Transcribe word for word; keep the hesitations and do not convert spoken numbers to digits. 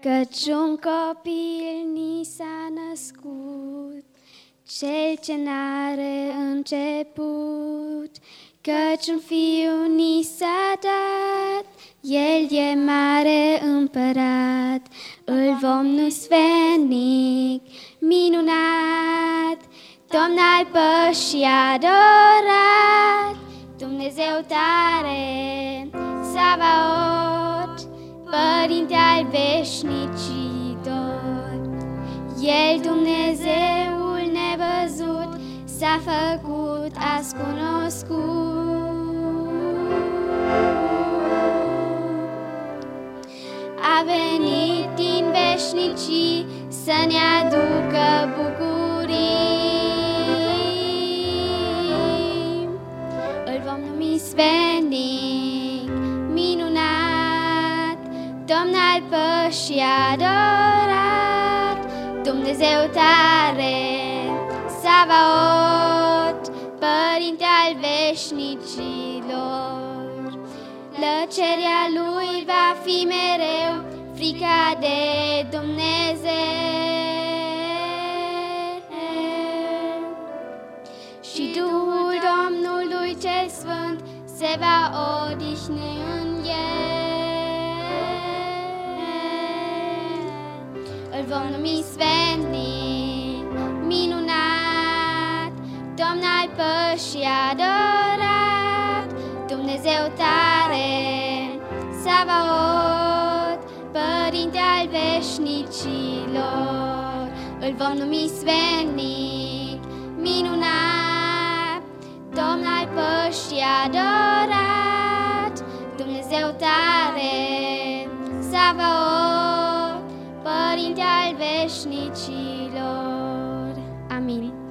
Căci un copil ni s-a născut, cel ce n-are început, căci un fiu ni s-a dat, el e mare împărat, îl vom nu sfenic, minunat, Domn al pășii adorat, Dumnezeu tare, Savaot, Părinte al veșnicidor. El, Dumnezeul nevăzut, s-a făcut azi cunoscut. A venit din veșnicii să ne aducă bucurii. Îl vom numi sfenic, minunat, Domn al pășii adorat, Dumnezeu tare, Savaot, Părinte al veșnicilor. Plăcerea lui va fi mereu frica de Dumnezeu. Și Duhul Domnului cel Sfânt se va odihni în el. Îl vom numi sfenic, minunat, Domn al pășii adorat, Dumnezeu tare, Savaot, Părinte al veșnicilor. Îl vom numi sfenic, minunat, Domn al pășii adorat, Dumnezeu tare, Savaot, Părinte al veșnicilor. Amin.